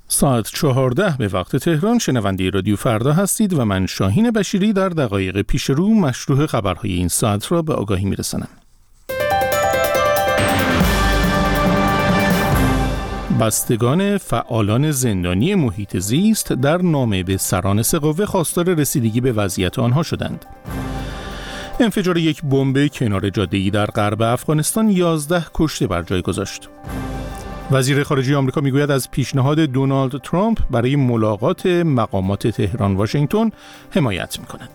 ساعت 14 به وقت تهران. شنونده رادیو فردا هستید و من شاهین بشیری در دقایق پیش رو مشروح خبرهای این ساعت را به آگاهی میرسانم. بستگان فعالان زندانی محیط زیست در نامه به سران سه قوه خواستار رسیدگی به وضعیت آنها شدند. انفجار یک بمب کنار جاده‌ای در غرب افغانستان 11 کشته بر جای گذاشت. وزیر خارجه آمریکا میگوید از پیشنهاد دونالد ترامپ برای ملاقات مقامات تهران واشنگتن حمایت می‌کند.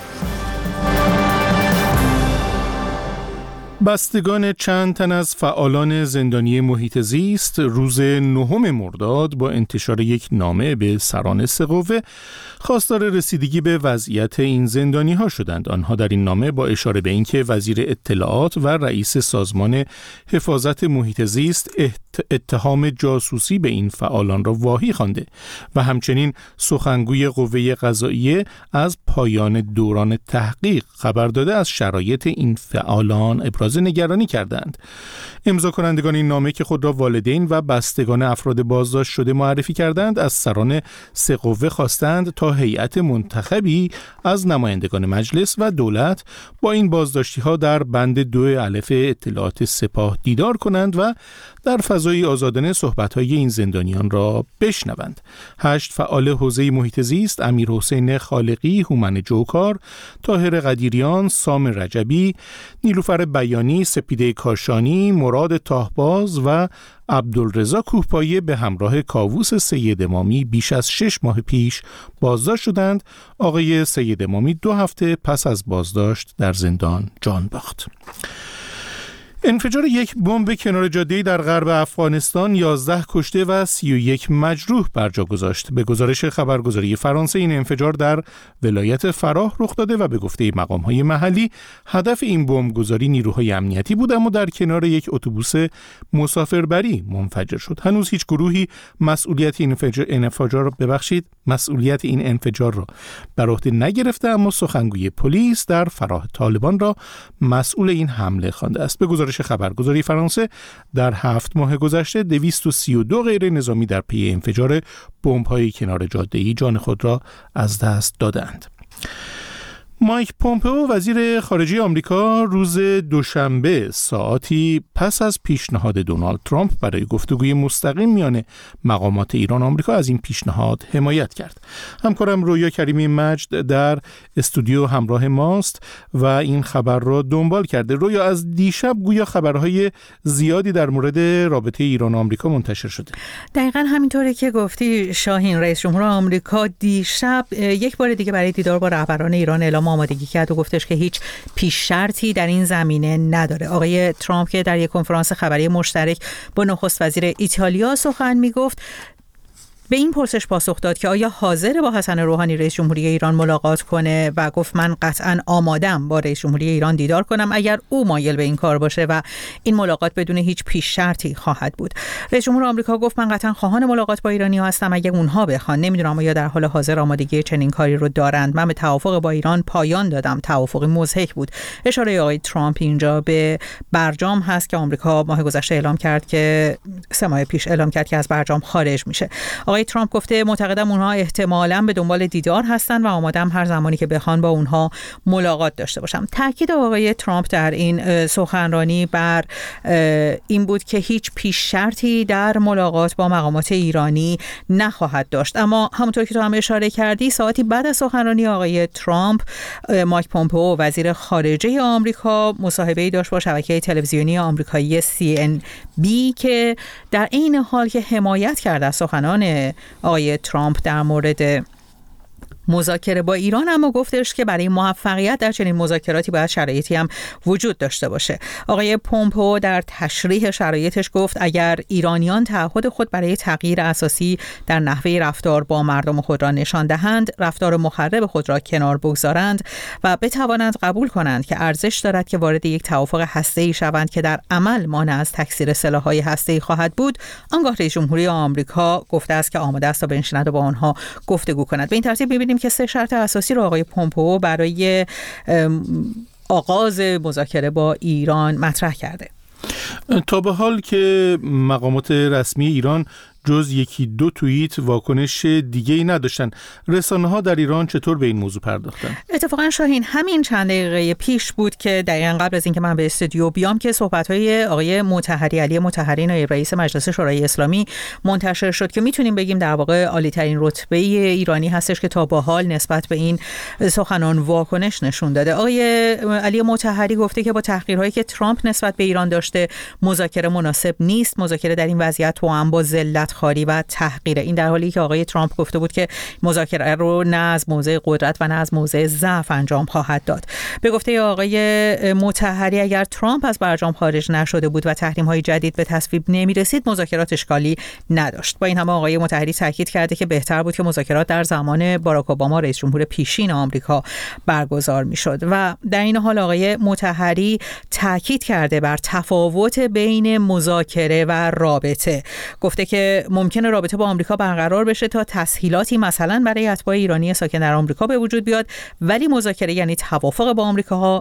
بستگان چند تن از فعالان زندانی محیط زیست روز 9 مرداد با انتشار یک نامه به سران سه قوه خواستار رسیدگی به وضعیت این زندانی ها شدند. آنها در این نامه با اشاره به اینکه وزیر اطلاعات و رئیس سازمان حفاظت محیط زیست اتهام جاسوسی به این فعالان را واهی خوانده و همچنین سخنگوی قوه قضاییه از پایان دوران تحقیق خبر داده از شرایط این فعالان ابراز نگرانی کردند. امضا کنندگان این نامه که خود را والدین و بستگان افراد بازداشت شده معرفی کردند از سران سه قوه خواستند تا هیئت منتخبی از نمایندگان مجلس و دولت با این بازداشتی ها در بند 2 الف اطلاعات سپاه دیدار کنند و در فضای آزادانه صحبت‌های این زندانیان را بشنوند. 8 فعال حوزه محیط زیست، امیرحسین خالقی، هومن جوکار، طاهر قدیریان، سام رجبی، نیلوفر بیانی، سپیده کاشانی، مراد تاهباز و عبدالرضا کوهپایه به همراه کاووس سید امامی بیش از 6 ماه پیش بازداشت شدند. آقای سید امامی 2 هفته پس از بازداشت در زندان جان باخت. انفجار یک بمب کنار جاده‌ای در غرب افغانستان 11 کشته و 31 مجروح بر جا گذاشت. به گزارش خبرگزاری فرانسه این انفجار در ولایت فراه رخ داده و به گفته مقام‌های محلی هدف این بمبگذاری نیروهای امنیتی بود، اما در کنار یک اتوبوس مسافربری منفجر شد. هنوز هیچ گروهی مسئولیت این انفجار را بر عهده نگرفته، اما سخنگوی پلیس در فراه طالبان را مسئول این حمله خوانده است. به گزارش خبرگزاری فرانسه در 7 ماه گذشته 232 غیر نظامی در پی انفجار بمب‌های کنار جاده‌ای جان خود را از دست دادند. مایک پومپئو وزیر خارجه آمریکا روز دوشنبه ساعاتی پس از پیشنهاد دونالد ترامپ برای گفتگوی مستقیم میان مقامات ایران و آمریکا از این پیشنهاد حمایت کرد. همکارم رویا کریمی مجد در استودیو همراه ماست و این خبر را دنبال کرده. رویا، از دیشب گویا خبرهای زیادی در مورد رابطه ایران و آمریکا منتشر شده. دقیقاً همینطوره که گفتی شاهین. رئیس جمهور آمریکا دیشب یک بار دیگه برای دیدار با رهبران ایران اعلام آمادگی کرد و گفتش که هیچ پیش شرطی در این زمینه نداره. آقای ترامپ که در یک کنفرانس خبری مشترک با نخست وزیر ایتالیا سخن میگفت به این پرسش پاسخ داد که آیا حاضر با حسن روحانی رئیس جمهوری ایران ملاقات کنه و گفت من قطعاً آمادم با رئیس جمهوری ایران دیدار کنم اگر او مایل به این کار باشه و این ملاقات بدون هیچ پیش شرطی خواهد بود. رئیس جمهور آمریکا گفت من قطعاً خواهان ملاقات با ایرانی‌ها هستم اگه اونها بخوان. نمیدونم آیا در حال حاضر آمادگی چنین کاری رو دارند. من به توافق با ایران پایان دادم. توافق مضحک بود. اشاره آقای ترامپ اینجا به برجام هست که آمریکا ماه گذشته اعلام کرد که 3 ماه پیش اعلام کرد که از برجام خارج میشه. آقای ترامپ گفته معتقدم اونها احتمالاً به دنبال دیدار هستن و آمادم هر زمانی که بخوان با اونها ملاقات داشته باشم. تاکید آقای ترامپ در این سخنرانی بر این بود که هیچ پیش شرطی در ملاقات با مقامات ایرانی نخواهد داشت. اما همونطور که تو هم اشاره کردی ساعتی بعد از سخنرانی آقای ترامپ، مایک پومپئو وزیر خارجه آمریکا مصاحبه‌ای داشت با شبکه تلویزیونی آمریکایی CNBC که در این حال که حمایت کرد از سخنان آقای ترامپ در مورد مذاکره با ایران، اما گفتش که برای موفقیت در چنین مذاکراتی باید شرایطی هم وجود داشته باشه. آقای پومپئو در تشریح شرایطش گفت اگر ایرانیان تعهد خود برای تغییر اساسی در نحوه رفتار با مردم خود را نشان دهند، رفتار مخرب خود را کنار بگذارند و بتوانند قبول کنند که ارزش دارد که وارد یک توافق هسته‌ای شوند که در عمل مانع از تکثیر سلاح‌های هسته‌ای خواهد بود، آنگاه رئیس جمهوری آمریکا گفته است که آماده است تا بنشیند و با آنها گفتگو کند. به این ترتیب می‌بینیم که 3 شرط اساسی رو آقای پومپئو برای آغاز مذاکره با ایران مطرح کرده. تا به حال که مقامات رسمی ایران جز یکی دو توییت واکنش دیگه‌ای نداشتن. رسانه‌ها در ایران چطور به این موضوع پرداختن؟ اتفاقا شاهین، همین چند دقیقه پیش بود که دقیقاً قبل از اینکه من به استودیو بیام که صحبت‌های آقای مطهری، علی مطهری، نایب رئیس مجلس شورای اسلامی منتشر شد که میتونیم بگیم در واقع عالی‌ترین رتبه ایرانی هستش که تا به حال نسبت به این سخنان واکنش نشون داده. آقای علی مطهری گفته که با تحقیرهایی که ترامپ نسبت به ایران داشته مذاکره مناسب نیست. مذاکره در این وضعیت توأم با ذلت‌خواری و تحقیر. این در حالی که آقای ترامپ گفته بود که مذاکره رو نه از موضع قدرت و نه از موضع ضعف انجام خواهد داد. به گفته آقای مطهری اگر ترامپ از برجام خارج نشده بود و تحریم‌های جدید به تصویب نمی‌رسید مذاکرات اشکالی نداشت. با این همه آقای مطهری تاکید کرده که بهتر بود که مذاکرات در زمان باراک اوباما رئیس جمهور پیشین آمریکا برگزار می‌شد و در این حال آقای مطهری تاکید کرده بر تفاوت بین مذاکره و رابطه. گفته که ممکنه رابطه با آمریکا برقرار بشه تا تسهیلاتی مثلا برای اتباع ایرانی ساکن در آمریکا به وجود بیاد، ولی مذاکره یعنی توافق با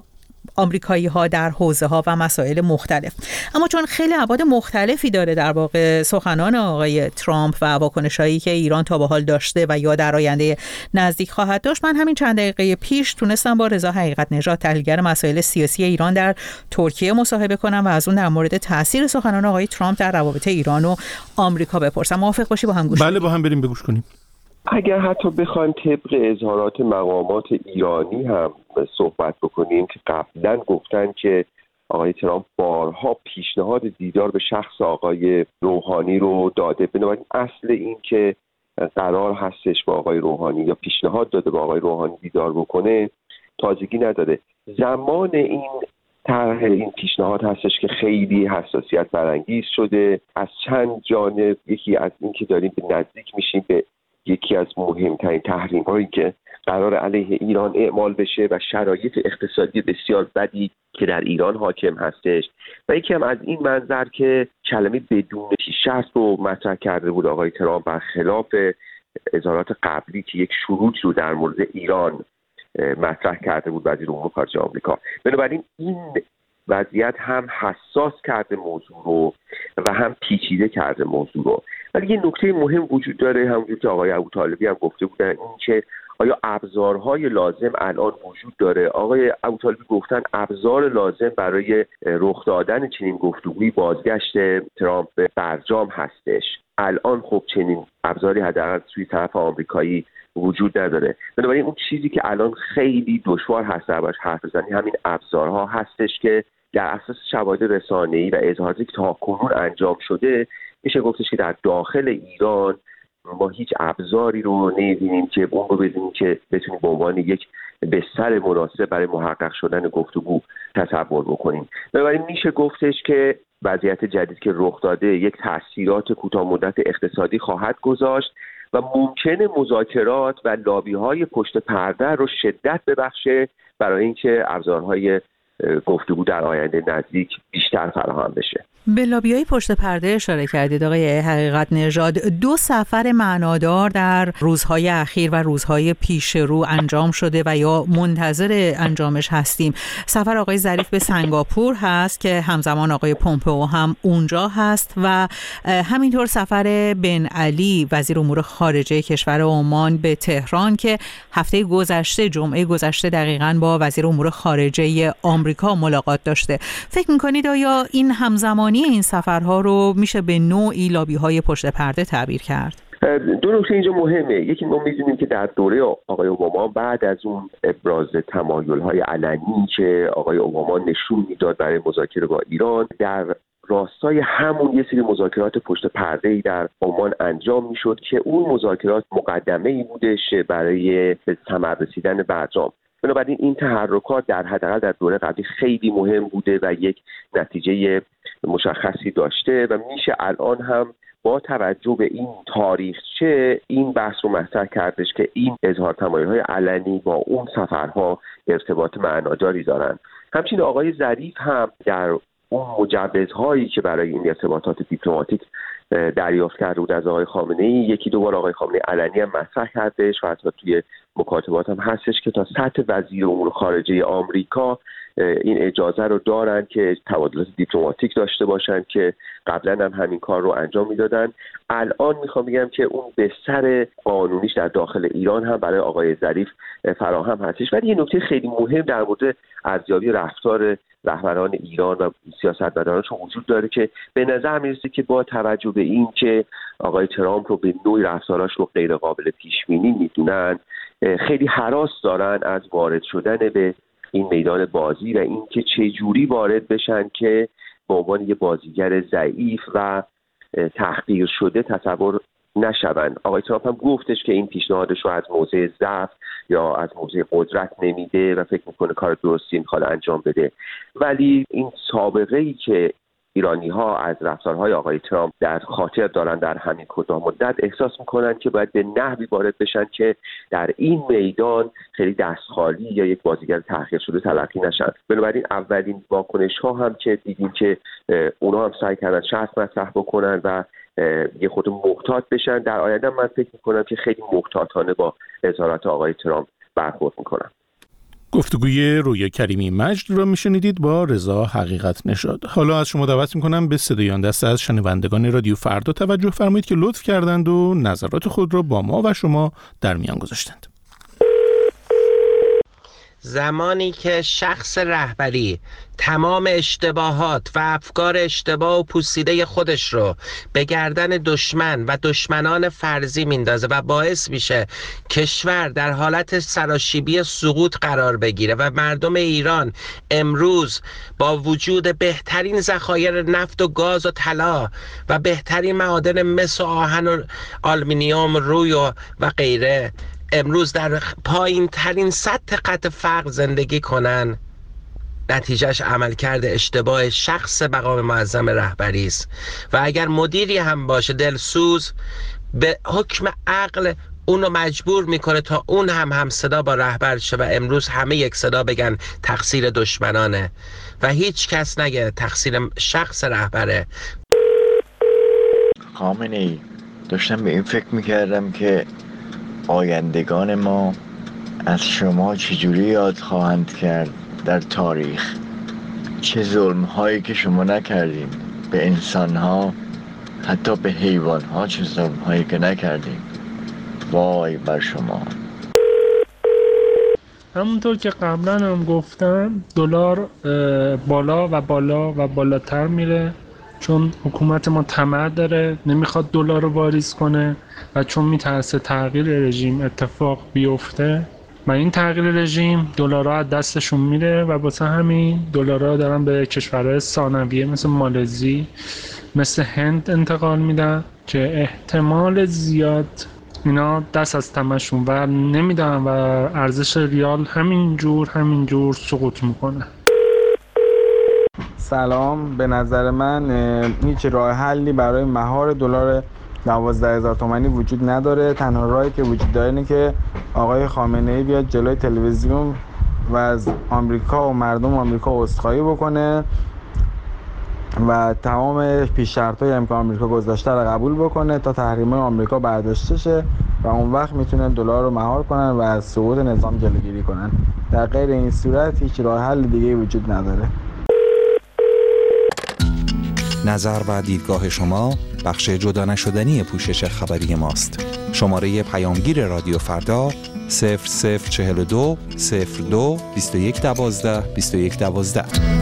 آمریکایی‌ها در حوزه‌ها و مسائل مختلف. اما چون خیلی ابعاد مختلفی داره در واقع سخنان آقای ترامپ و واکنش‌هایی که ایران تا به حال داشته و یا در آینده نزدیک خواهد داشت، من همین چند دقیقه پیش تونستم با رضا حقیقت نژاد، تحلیلگر مسائل سیاسی ایران در ترکیه، مصاحبه کنم و از اون در مورد تاثیر سخنان آقای ترامپ در روابط ایران و آمریکا بپرسم. موافق باشی با هم گوش کنیم؟ بله، با هم بریم بگوش کنیم. اگر حتی بخوایم طبق اظهارات مقامات ایرانی هم صحبت بکنیم که قبلا گفتن که آقای ترامپ بارها پیشنهاد دیدار به شخص آقای روحانی رو داده، بنابراین اصل این که قرار هستش با آقای روحانی یا پیشنهاد داده با آقای روحانی دیدار بکنه تازگی نداره. زمان این طرح این پیشنهاد هستش که خیلی حساسیت برانگیز شده از چند جانب. یکی از این که داریم به نزدیک میشیم به یکی از مهمترین تحریم‌هایی که قرار علیه ایران اعمال بشه و شرایط اقتصادی بسیار بدی که در ایران حاکم هستش و یکی هم از این منظر که کلمه بدون شرط رو مطرح کرده بود آقای ترامپ برخلاف اظهارات قبلی که یک شروط رو در مورد ایران مطرح کرده بود وزیر امور خارجه آمریکا. بنابراین این وضعیت هم حساس کرده موضوع رو و هم پیچیده کرده موضوع رو. ولی یه نکته مهم وجود داره، همونجور که آقای ابوطالبی هم گفته بودن، این که آیا ابزارهای لازم الان وجود داره. آقای ابوطالبی گفتن ابزار لازم برای رخ دادن چنین گفتگویی بازگشت ترامپ به برجام هستش. الان خب چنین ابزاری حداقل توی طرف آمریکایی وجود نداره. بنابراین اون چیزی که الان خیلی دشوار هست دربارش حرف بزنی همین ابزارها هستش که در اساس شواهد رسانه‌ای و اظهاراتی که تاکنون انجام شده میشه گفتش که در داخل ایران ما هیچ ابزاری رو نمی‌بینیم که اون رو ببینیم که بتونیم به عنوان یک بستر مناسب برای محقق شدن گفتگو تصور بکنیم. بنابراین میشه گفتش که وضعیت جدید که رخ داده یک تأثیرات کوتاه مدت اقتصادی خواهد گذاشت و ممکنه مذاکرات و لابی‌های پشت پرده رو شدت ببخشه برای اینکه ابزارهای گفتگو در آینده نزدیک بیشتر فراهم بشه. به لابی‌های پشت پرده اشاره کردید آقای حقیقت نژاد. 2 سفر معنادار در روزهای اخیر و روزهای پیش رو انجام شده و یا منتظر انجامش هستیم. سفر آقای ظریف به سنگاپور هست که همزمان آقای پومپئو هم اونجا هست و همینطور سفر بن علی وزیر امور خارجه کشور عمان به تهران که هفته گذشته جمعه گذشته دقیقاً با وزیر امور خارجه آمریکا ملاقات داشته. فکر می‌کنید آیا این همزمانی این سفرها رو میشه به نوعی لابی‌های پشت پرده تعبیر کرد؟ 2 نکته اینجا مهمه. یکی ما می‌دونیم که در دوره آقای اوباما بعد از اون ابراز تمایل‌های علنی که آقای اوباما نشون میداد برای مذاکره با ایران، در راستای همون یه سری مذاکرات پشت پرده‌ای در عمان انجام میشد که اون مذاکرات مقدمه‌ای بودش برای ثمر رسیدن برجام. بنابراین این تحرکات در حداقل در دوره قبلی خیلی مهم بوده و یک نتیجه مشخصی داشته و میشه الان هم با توجه به این تاریخچه این بحث رو مطرح کردش که این اظهار تمایل‌های علنی با اون سفرها ارتباط معناداری دارن. همچنین آقای ظریف هم در اون مجوزهایی که برای این ارتباطات دیپلماتیک دریافت کرده بود از آقای خامنه‌ای، یکی دو بار آقای خامنه‌ای علنی هم مطرح کردش و حتی توی مکاتبات هم هستش که تا سطح وزیر امور خارجه آمریکا این اجازه رو دارن که تبادلات دیپلماتیک داشته باشن که قبلا هم همین کار رو انجام میدادن. الان میخوام بگم که اون بستر قانونیش در داخل ایران هم برای آقای ظریف فراهم هستش. ولی یه نکته خیلی مهم در مورد ارزیابی رفتار رهبران ایران و سیاستمدارانشون وجود داره که به نظر میرسه که با توجه به این که آقای ترامپ رو به نوعی رفتاراش رو غیر قابل پیش بینی میدونن، خیلی هراس دارن از وارد شدن به این میدان بازی و اینکه چه جوری وارد بشن که به عنوان یه بازیگر ضعیف و تحقیر شده تصور نشون. آقای ترامپ هم گفتش که این پیشنهادش رو از موضع ضعف یا از موضع قدرت نمیده و فکر میکنه کار درستی میخواد انجام بده. ولی این سابقه‌ای که ایرانی‌ها از رفتارهای آقای ترامپ در خاطر دارن در همین کوتاه مدت، احساس میکنن که باید به نحوی وارد بشن که در این میدان خیلی دست خالی یا یک بازیگر تحقیر شده تلقی نشن. بنابراین اولین واکنش‌ها هم که دیدیم که اونا هم سعی کردن شرط مطرح بکنن و یه خود محتاط بشن. در آینده من فکر میکنم که خیلی محتاطانه با اظهارات آقای ترامپ برخورد میکنن. گفتگوی رویا کریمی مجد را میشنیدید با رضا حقیقت نژاد. حالا از شما دعوت میکنم به صدای آن دسته از شنوندگان رادیو فردا توجه فرمایید که لطف کردند و نظرات خود را با ما و شما در میان گذاشتند. زمانی که شخص رهبری تمام اشتباهات و افکار اشتباه و پوسیده خودش رو به گردن دشمن و دشمنان فرضی میندازه و باعث میشه کشور در حالت سراشیبی سقوط قرار بگیره و مردم ایران امروز با وجود بهترین ذخایر نفت و گاز و طلا و بهترین معادن مس و آهن و آلومینیوم روی و غیره امروز در پایین ترین سطح قطع فقر زندگی کنن، نتیجهش عملکرد اشتباه شخص مقام معظم رهبری است. و اگر مدیری هم باشه دلسوز، به حکم عقل اونو مجبور میکنه تا اون هم صدا با رهبر شه و امروز همه یک صدا بگن تقصیر دشمنانه و هیچ کس نگه تقصیر شخص رهبره. خامنه‌ای، داشتم به این فکر میکردم که آیندگان ما از شما چجوری یاد خواهند کرد در تاریخ، چه ظلم‌هایی که شما نکردین به انسان‌ها، حتی به حیوان‌ها چه ظلم‌هایی که نکردین. وای بر شما. همونطور که قبلا هم گفتم دلار بالا و بالا و بالاتر میره، چون حکومت ما طمع داره نمیخواد دلار رو واریز کنه و چون میترسه تغییر رژیم اتفاق بیفته و این تغییر رژیم دلارها از دستشون میره و واسه همین دلارها دارن به کشورهای ثانویه مثل مالزی مثل هند انتقال میدن که احتمال زیاد اینا دست از طمعشون و نمیدن و ارزش ریال همینجور سقوط میکنه. سلام، به نظر من هیچ راه حلی برای مهار دلار 12,000 تومانی وجود نداره. تنها راهی که وجود داره اینه که آقای خامنه‌ای بیاد جلوی تلویزیون و از آمریکا و مردم آمریکا عذرخواهی بکنه و تمام پیش‌شرطایی هم که آمریکا گذاشته رو قبول بکنه تا تحریم‌های آمریکا برداشته شه و اون وقت میتونن دلار رو مهار کنن و از سقوط نظام جلوگیری کنن. در غیر این صورت هیچ راه حل دیگه‌ای وجود نداره. نظر و دیدگاه شما بخش جدا نشدنی پوشش خبری ماست. شماره پیامگیر رادیو فردا 0042 02 21 12 21 12.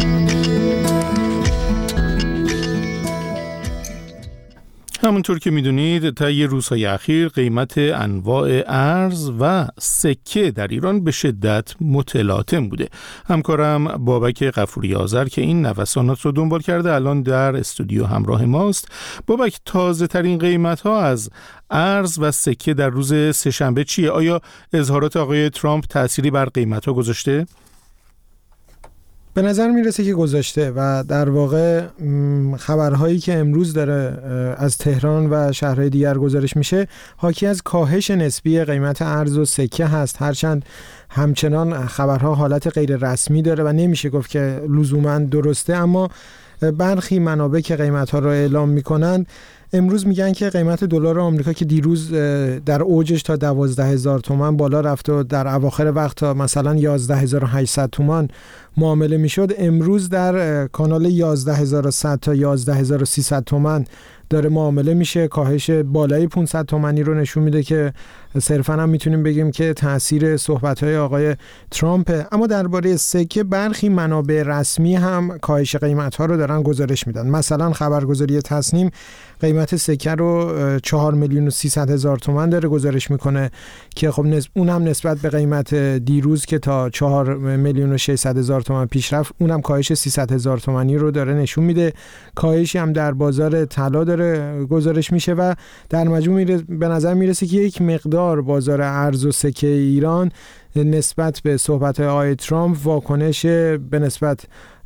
همونطور که میدونید طی روزهای اخیر قیمت انواع ارز و سکه در ایران به شدت متلاطم بوده. همکارم بابک غفوری آذر که این نوسانات رو دنبال کرده الان در استودیو همراه ماست. بابک، تازه ترین قیمت ها از ارز و سکه در روز سه‌شنبه چیه؟ آیا اظهارات آقای ترامپ تأثیری بر قیمت ها گذاشته؟ به نظر میرسه که گذاشته و در واقع خبرهایی که امروز داره از تهران و شهرهای دیگر گزارش میشه حاکی از کاهش نسبی قیمت ارز و سکه هست، هرچند همچنان خبرها حالت غیر رسمی داره و نمیشه گفت که لزوما درسته، اما برخی منابع که قیمت‌ها رو اعلام می‌کنند امروز میگن که قیمت دلار آمریکا که دیروز در اوجش تا 12,000 تومان بالا رفت و در اواخر وقت تا مثلا 11,800 تومان معامله میشد، امروز در کانال 11,100 تا 11,300 تومان داره معامله میشه. کاهش بالای 500 تومانی رو نشون میده که صرفاً هم میتونیم بگیم که تاثیر صحبت‌های آقای ترامپ. اما درباره سکه برخی منابع رسمی هم کاهش قیمت‌ها رو دارن گزارش میدن. مثلا خبرگزاری تصنیم قیمت سکه رو 4,300,000 تومان داره گزارش میکنه که خب اونم نسبت به قیمت دیروز که تا 4,600,000 تومان پیش رفت، اونم کاهش 300,000 تومانی رو داره نشون میده. کاهشی هم در بازار طلا داره گزارش میشه و در مجموع به نظر میرسه که یک مقدار بازار ارز و سکه ایران نسبت به صحبت‌های آقای ترامپ واکنش به نسبت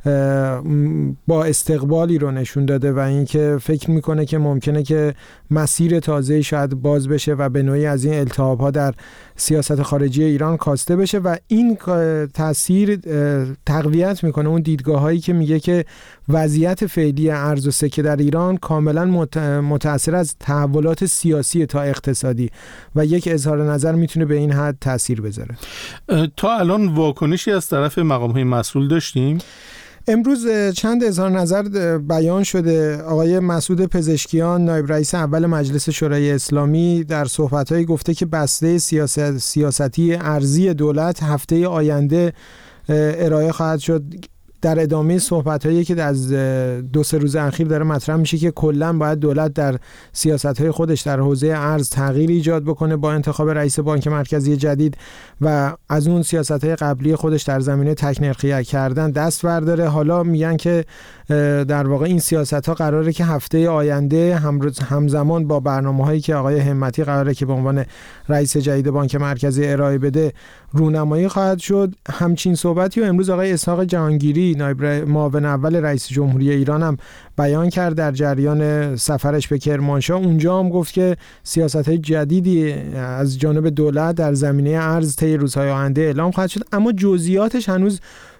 با استقبالی رو نشون داده و اینکه فکر میکنه که ممکنه که مسیر تازه‌ای شاید باز بشه و به نوعی از این التهاب‌ها در سیاست خارجی ایران کاسته بشه و این تاثیر تقویت میکنه اون دیدگاه‌هایی که میگه که وضعیت فعلی ارز و سکه در ایران کاملا متأثر از تحولات سیاسی تا اقتصادی و یک اظهار نظر میتونه به این حد تاثیر بذاره. تا الان واکنشی از طرف مقام‌های مسئول داشتیم؟ امروز چند اظهار نظر بیان شده. آقای مسعود پزشکیان نایب رئیس اول مجلس شورای اسلامی در صحبت‌هایی گفته که بسته سیاستی ارزی دولت هفته آینده ارائه خواهد شد. در ادامه صحبت‌هایی که از 2-3 روز اخیر داره مطرح میشه که کلاً باید دولت در سیاست‌های خودش در حوزه ارز تغییر ایجاد بکنه با انتخاب رئیس بانک مرکزی جدید و از اون سیاست‌های قبلی خودش در زمینه تکنرخی کردن دست برداره. حالا میگن که در واقع این سیاست‌ها قراره که هفته آینده همزمان با برنامه‌هایی که آقای همتی قراره که به عنوان رئیس جدید بانک مرکزی ارائه بده رونمایی خواهد شد. همچین صحبتی و امروز آقای اسحاق جهانگیری نایب معاون اول رئیس جمهوری ایران هم بیان کرد در جریان سفرش به کرمانشاه. اونجا هم گفت که سیاست‌های جدیدی از جانب دولت در زمینه ارز طی روزهای آینده اعلام خواهد شد، اما جزئیاتش هنوز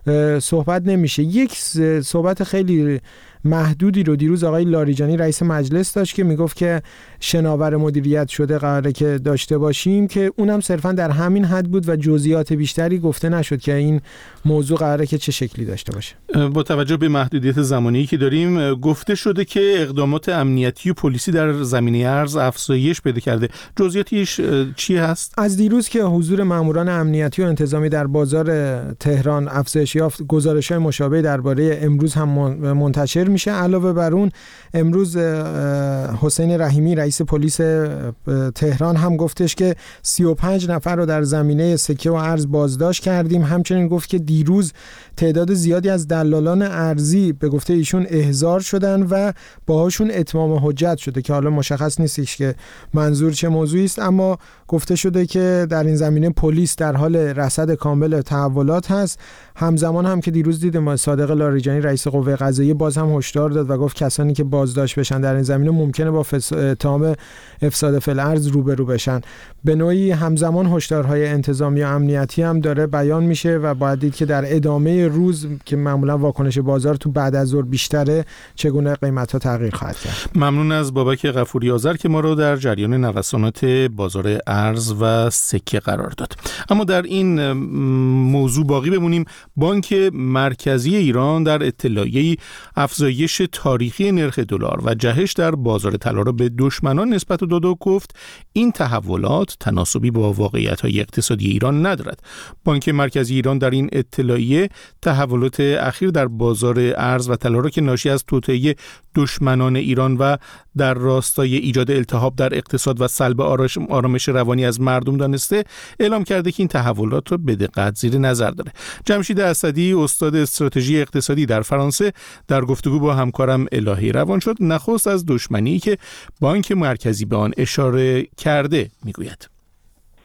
صحبت نمیشه. یک صحبت خیلی محدودی رو دیروز آقای لاریجانی رئیس مجلس داشت که میگفت که شناور مدیریت شده قراره که داشته باشیم که اونم صرفا در همین حد بود و جزئیات بیشتری گفته نشد که این موضوع قراره که چه شکلی داشته باشه. با توجه به محدودیت زمانی که داریم گفته شده که اقدامات امنیتی و پلیسی در زمینه ارز افزایش پیدا کرده. جزئیاتش چی هست؟ از دیروز که حضور ماموران امنیتی و انتظامی در بازار تهران افزایش یافت، گزارش‌های مشابه درباره امروز هم منتشر میشه. علاوه بر اون امروز حسین رحیمی رئیس پلیس تهران هم گفتش که 35 نفر رو در زمینه سکه و ارز بازداشت کردیم. همچنین گفت که دیروز تعداد زیادی از دلالان ارزی به گفته ایشون احضار شدن و باهاشون اتمام حجت شده که حالا مشخص نیستش که منظور چه موضوعی است، اما گفته شده که در این زمینه پلیس در حال رصد کامل تحولات هست. همزمان هم که دیروز دیدیم صادق لاریجانی رئیس قوه قضاییه باز هم هشدار داد و گفت کسانی که بازداشت بشن در این زمینه ممکنه با اتهام افساد فی الارض روبرو بشن. به نوعی همزمان هشدارهای انتظامی و امنیتی هم داره بیان میشه و باید دید که در ادامه روز که معمولا واکنش بازار تو بعد از ظهر بیشتره چگونه قیمت‌ها تغییر خواهد کرد. ممنون از بابک غفوری آذر که ما رو در جریان نوسانات بازار ارز و سکه قرار داد. اما در این موضوع باقی بمونیم. بانک مرکزی ایران در اطلاعیه‌ای افزایش تاریخی نرخ دلار و جهش در بازار طلا را به دشمنان نسبت داد و گفت این تحولات تناسبی با واقعیت‌های اقتصادی ایران ندارد. بانک مرکزی ایران در این اطلاعیه تحولات اخیر در بازار ارز و طلا را که ناشی از توطئه دشمنان ایران و در راستای ایجاد التهاب در اقتصاد و سلب آرامش روانی از مردم دانسته، اعلام کرده که این تحولات را به دقت زیر نظر داره. جمشید اسدی استاد استراتژی اقتصادی در فرانسه در گفتگو با همکارم الهی روان شد نخست از دشمنی که بانک مرکزی به آن اشاره کرده میگوید.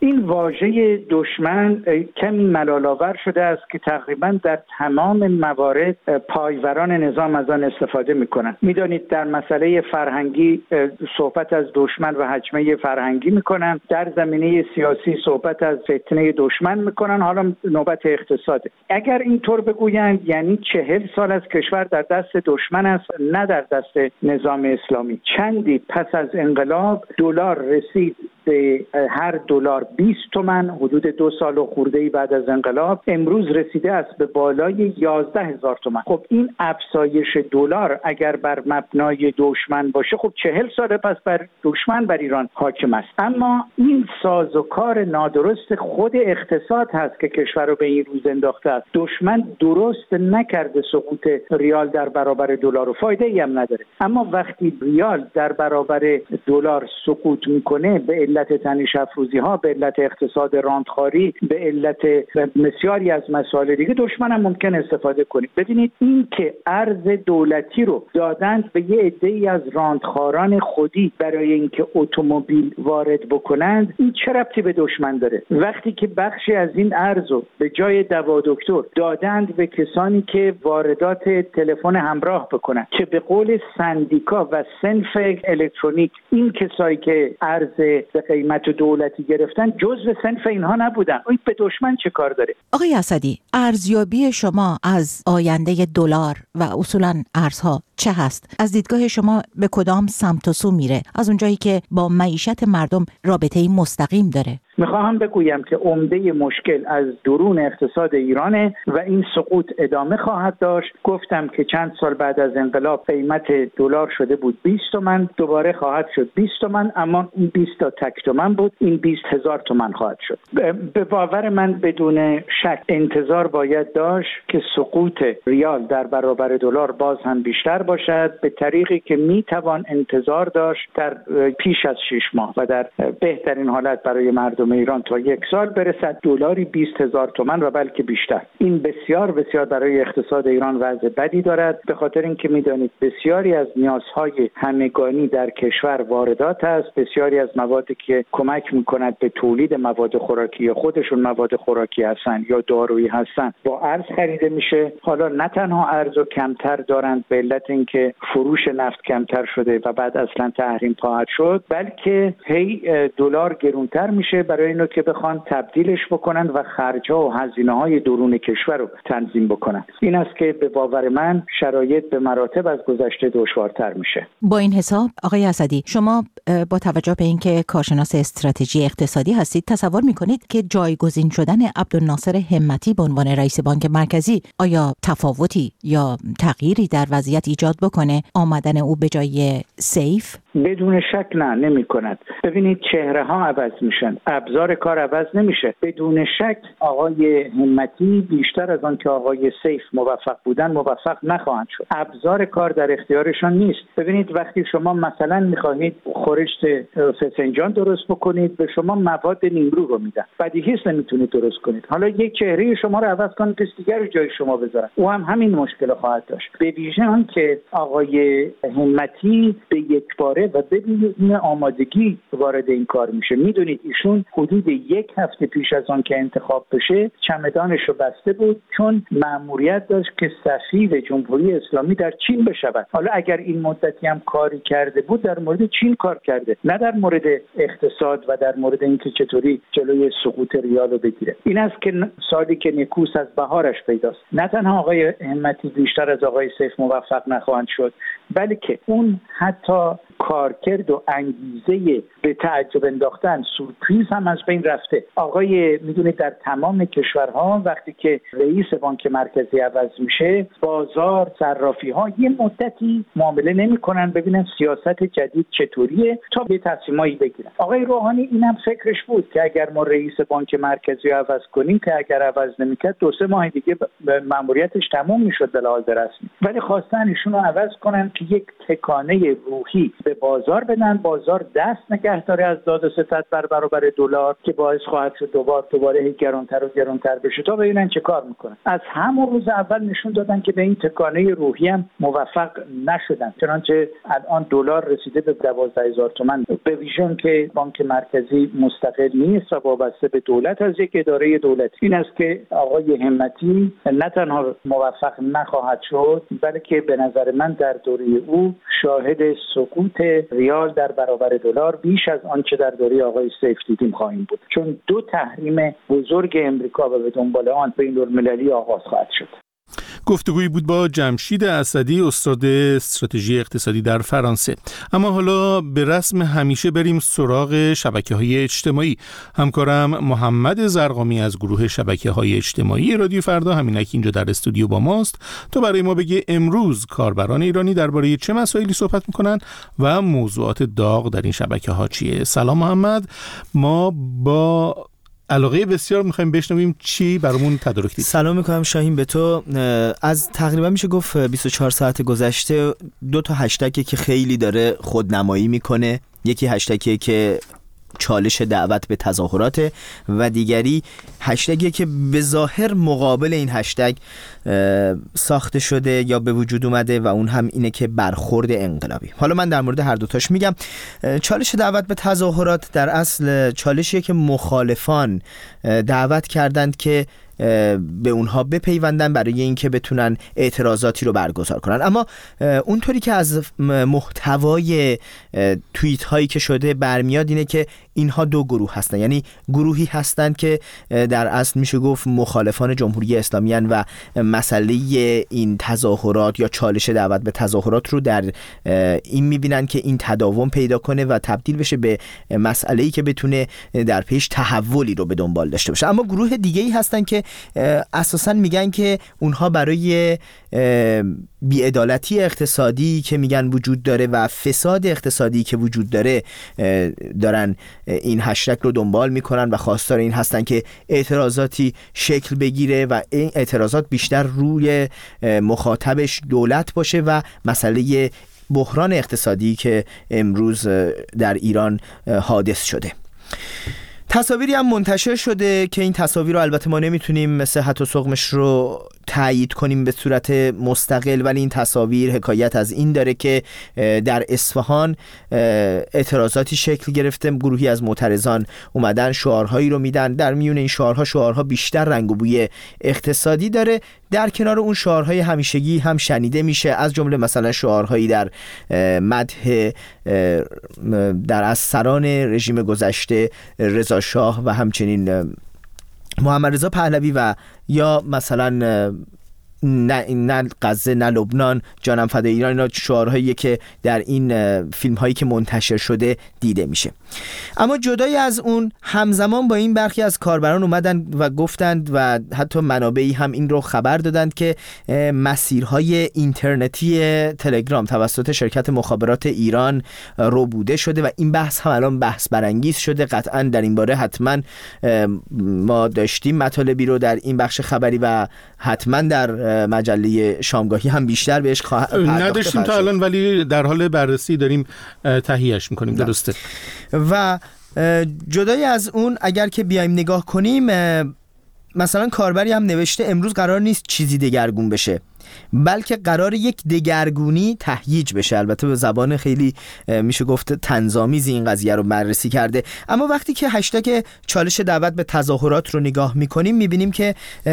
این واژه دشمن کمی ملال‌آور شده است که تقریبا در تمام موارد پایوران نظام از آن استفاده می‌کنند. می‌دانید در مسئله فرهنگی صحبت از دشمن و هجمه فرهنگی می‌کنند، در زمینه سیاسی صحبت از فتنه دشمن می‌کنند، حالا نوبت اقتصاده. اگر اینطور بگویند یعنی 40 سال از کشور در دست دشمن است، نه در دست نظام اسلامی. چندی پس از انقلاب دلار رسید به هر دلار 20 تومان، حدود 2 سال و خورده‌ای بعد از انقلاب. امروز رسیده است به بالای 11,000 تومان. خب این افزایش دلار اگر بر مبنای دشمن باشه، خب 40 سال پس بر دشمن بر ایران حاکم است. اما این سازوکار نادرست خود اقتصاد هست که کشور رو به این روز انداخته است. دشمن درست نکرده سقوط ریال در برابر دلار و فایده ای هم نداره. اما وقتی ریال در برابر دلار سقوط میکنه به علت تنش افروزی ها، به علت اقتصاد راندخاری، به علت بسیاری از مسائل دیگه، دشمن هم ممکن استفاده کنه. ببینید این که ارز دولتی رو دادند به یه عده‌ای از راندخاران خودی برای اینکه اتومبیل وارد بکنند، این چه ربطی به دشمن داره؟ وقتی که بخشی از این ارز رو به جای دوا دکتر دادند به کسانی که واردات تلفن همراه بکنند، که به قول سندیکا و صنف الکترونیک این کسایی که ارز به قیمت دولتی گرفتن جزو صنف اینها نبودن، این به دشمن چه کار داره؟ آقای اسدی، ارزیابی شما از آینده دلار و اصولاً ارزها چه هست؟ از دیدگاه شما به کدام سمت و سو میره؟ از اونجایی که با معیشت مردم رابطه‌ای مستقیم داره. میخواهم بگویم که عمده مشکل از درون اقتصاد ایرانه و این سقوط ادامه خواهد داشت. گفتم که چند سال بعد از انقلاب قیمت دلار شده بود 20 تومان، دوباره خواهد شد 20 تومان، اما این 20 تا تک تومان بود، این 20,000 تومان خواهد شد. به باور من بدون شک انتظار باید داشت که سقوط ریال در برابر دلار باز هم بیشتر باشد، به طریقی که میتوان انتظار داشت در پیش از 6 ماه و در بهترین حالت برای مردم ایران تا 1 سال برسد دلاری 20,000 تومان و بلکه بیشتر. این بسیار بسیار برای اقتصاد ایران وضع بدی دارد، به خاطر اینکه میدانید بسیاری از نیازهای همگانی در کشور واردات است، بسیاری از موادی که کمک میکند به تولید مواد خوراکی، خودشون مواد خوراکی هستن یا دارویی هستن، با ارز خریده میشه. حالا نه تنها ارز کمتر دارند به علت اینکه فروش نفت کمتر شده و بعد اصلا تحریم خواهد شد، بلکه هی دلار گرونتر میشه برای اینو که بخوان تبدیلش بکنن و خرج‌ها و هزینه‌های درون کشور رو تنظیم بکنن. این است که به باور من شرایط به مراتب از گذشته دشوارتر میشه. با این حساب آقای اسدی، شما با توجه به اینکه کارشناس استراتژی اقتصادی هستید، تصور میکنید که جایگزین شدن عبدالناصر همتی به عنوان رئیس بانک مرکزی آیا تفاوتی یا تغییری در وضعیت ایجاد بکنه آمدن او به جای سیف؟ بدون شک نه، نمی کند. ببینید چهره ها عوض میشن، ابزار کار عوض نمیشه. بدون شک آقای همتی بیشتر از آن که آقای سیف موفق بودن موفق نخواهند شد. ابزار کار در اختیارشان نیست. ببینید وقتی شما مثلا میخواهید خورشت فسنجان درست بکنید، به شما مواد نیمرو رو میدن، بدیهی است نمیتونید درست کنید. حالا یک چهره شما رو عوض کنید کسی دیگر رو جای شما بذارن، او هم همین مشکل خواهد داشت. به ویژه آن که آقای همتی به یک باره و بدون آمادگی وارد این کار میشه. میدونید ایشون حدود 1 هفته پیش از آن که انتخاب بشه چمدانش رو بسته بود، چون مأموریت داشت که سفیر جمهوری اسلامی در چین بشود. حالا اگر این مدتی هم کاری کرده بود در مورد چین کار کرده، نه در مورد اقتصاد و در مورد اینکه چطوری جلوی سقوط ریال رو بگیره. این است که سالی که نکوس از بهارش پیداست. نه تنها آقای همتی بیشتر از آقای سیف موفق نخواهند شد، بلکه اون حتی کارکرد و انگیزه به تعجب انداختن، سورپریز هم از بین رفته. آقای میدونید در تمام کشورها وقتی که رئیس بانک مرکزی عوض میشه، بازار صرافی ها یه مدتی معامله نمیکنن ببینن سیاست جدید چطوریه تا به تصمیمایی بگیرن. آقای روحانی اینم فکرش بود که اگر ما رئیس بانک مرکزی عوض کنیم، که اگر عوض نمیکرد 2-3 ماه دیگه مأموریتش تموم میشد به لحاظ رسمی، ولی خواستن ایشون رو عوض کنن که یک تکانه روحی به بازار بدن، بازار دست نگه داره از داد و ستد بر برابر دلار که باعث خواهد شد دوباره گرانتر و گرانتر بشه تا ببینن چه کار میکنن. از همون روز اول نشون دادن که به این تکانه روحی هم موفق نشدن، چنانچه الان دلار رسیده به 12,000 تومان. به ویژن که بانک مرکزی مستقل نیست و وابسته به دولت از یک اداره دولتی، این است که آقای همتی نه تنها موفق نخواهد شد، بلکه به نظر من در دوره او شاهد سقوط ریال در برابر دلار بیش از آنچه در دوره آقای سیف دیدیم خواهیم بود، چون 2 تحریم بزرگ امریکا و به دنبال آن بین‌المللی آغاز خواهد شد. گفتگویی بود با جمشید اسدی، استاد استراتژی اقتصادی در فرانسه. اما حالا به رسم همیشه بریم سراغ شبکه‌های اجتماعی. همکارم محمد زرقامی از گروه شبکه‌های اجتماعی رادیو فردا همینک اینجا در استودیو با ماست تا برای ما بگه امروز کاربران ایرانی درباره چه مسائلی صحبت می‌کنن و موضوعات داغ در این شبکه‌ها چیه. سلام محمد، ما با علاقه بسیار میخوایم بشنویم چی برامون تدارک دید. سلام میکنم شاهین به تو. از تقریبا میشه گفت 24 ساعت گذشته 2 تا هشتگی که خیلی داره خودنمایی میکنه. یکی هشتگی که چالش دعوت به تظاهرات و دیگری هشتگی که به ظاهر مقابل این هشتگ ساخته شده یا به وجود اومده و اون هم اینه که برخورد انقلابی. حالا من در مورد هر دوتاش میگم. چالش دعوت به تظاهرات در اصل چالشیه که مخالفان دعوت کردند که به اونها بپیوندن برای اینکه بتونن اعتراضاتی رو برگزار کنن. اما اونطوری که از محتوای توییت هایی که شده برمیاد اینه که اینها 2 گروه هستن، یعنی گروهی هستند که در اصل میشه گفت مخالفان جمهوری اسلامی هستند و مسئله این تظاهرات یا چالش دعوت به تظاهرات رو در این میبینن که این تداوم پیدا کنه و تبدیل بشه به مسئله‌ای که بتونه در پیش تحولی رو به دنبال داشته باشه. اما گروه دیگه‌ای هستن که اساساً میگن که اونها برای بی‌عدالتی اقتصادی که میگن وجود داره و فساد اقتصادی که وجود داره دارن این هشتگ رو دنبال میکنن و خواستار این هستن که اعتراضاتی شکل بگیره و این اعتراضات بیشتر روی مخاطبش دولت باشه و مسئله بحران اقتصادی که امروز در ایران حادث شده. تصاویری هم منتشر شده که این تصاویر رو البته ما نمیتونیم صحت و سقمش رو تایید کنیم به صورت مستقل، ولی این تصاویر حکایت از این داره که در اصفهان اعتراضاتی شکل گرفته. گروهی از معترضان اومدن شعارهایی رو میدن، در میون این شعارها بیشتر رنگ و بوی اقتصادی داره. در کنار اون شعارهای همیشگی هم شنیده میشه، از جمله مثلا شعارهایی در مدح در از سران رژیم گذشته رضا شاه و همچنین محمد رضا پهلوی و یا مثلا نه غزه نه لبنان جانم فدای ایران. اینا شعارهایی که در این فیلم هایی که منتشر شده دیده میشه. اما جدای از اون همزمان با این برخی از کاربران اومدن و گفتند و حتی منابعی هم این رو خبر دادند که مسیرهای اینترنتی تلگرام توسط شرکت مخابرات ایران ربوده شده و این بحث هم الان بحث برانگیز شده. قطعا در این باره حتما ما داشتیم مطالبی رو در این بخش خبری و حتما در مجله شامگاهی هم بیشتر بهش نداشتیم تا الان، ولی در حال بررسی داریم تهیهش میکنیم. درسته. و جدای از اون اگر که بیایم نگاه کنیم، مثلا کاربری هم نوشته امروز قرار نیست چیزی دگرگون بشه، بلکه قرار یک دگرگونی تهییج بشه. البته به زبان خیلی میشه گفت طنزآمیزی این قضیه رو بررسی کرده. اما وقتی که هشتگ چالش دعوت به تظاهرات رو نگاه میکنیم میبینیم که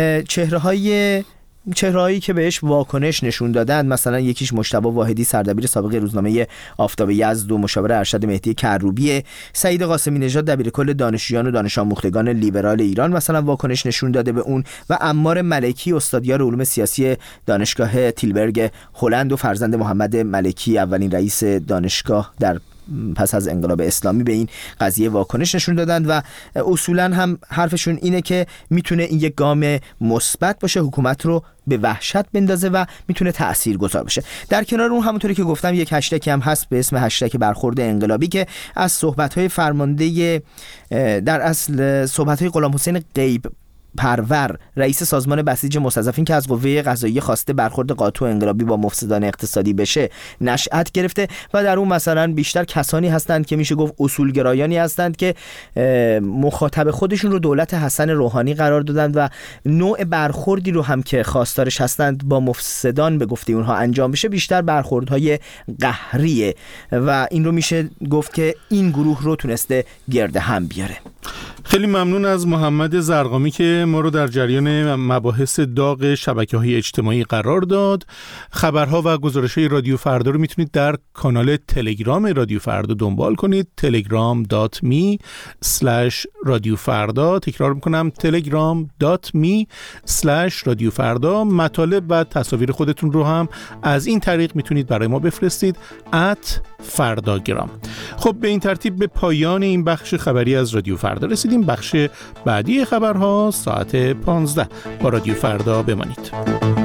چهرهایی که بهش واکنش نشون دادن، مثلا یکیش مجتبی واحدی سردبیر سابق روزنامه آفتاب یزد و مشاور ارشد مهدی کروبی، سعید قاسمی نژاد دبیرکل دانشجویان و دانش آموختگان لیبرال ایران مثلا واکنش نشون داده به اون و عمار ملکی استادیار علوم سیاسی دانشگاه تیلبرگ هلند و فرزند محمد ملکی اولین رئیس دانشگاه در پس از انقلاب اسلامی به این قضیه واکنش نشون دادند و اصولا هم حرفشون اینه که میتونه این یک گام مثبت باشه، حکومت رو به وحشت بندازه و میتونه تاثیرگذار باشه. در کنار اون همونطوری که گفتم یک هشتگ هم هست به اسم هشتگ برخورد انقلابی که از صحبت‌های فرمانده در اصل صحبت‌های غلام حسین غیب پرور رئیس سازمان بسیج مستضعفین که از قوه قضاییه خواسته برخورد قاطع و انقلابی با مفسدان اقتصادی بشه نشأت گرفته و در اون مثلا بیشتر کسانی هستند که میشه گفت اصولگرایانی هستند که مخاطب خودشون رو دولت حسن روحانی قرار دادن و نوع برخوردی رو هم که خواستارش هستند با مفسدان به گفته اونها انجام بشه بیشتر برخوردهای قهریه و این رو میشه گفت که این گروه رو تونسته گرد هم بیاره. خیلی ممنون از محمد زرقامی که ما رو در جریان مباحث داغ شبکه‌های اجتماعی قرار داد. خبرها و گزارش‌های رادیو فردا رو میتونید در کانال تلگرام رادیو فردا دنبال کنید. telegram.me/رادیوفردا. تکرار میکنم telegram.me/رادیوفردا. مطالب و تصاویر خودتون رو هم از این طریق میتونید برای ما بفرستید @فرداگرام. خب به این ترتیب به پایان این بخش خبری از رادیو فردا رسیدیم. بخش بعدی خبرها ساعت 15. با رادیو فردا بمانید.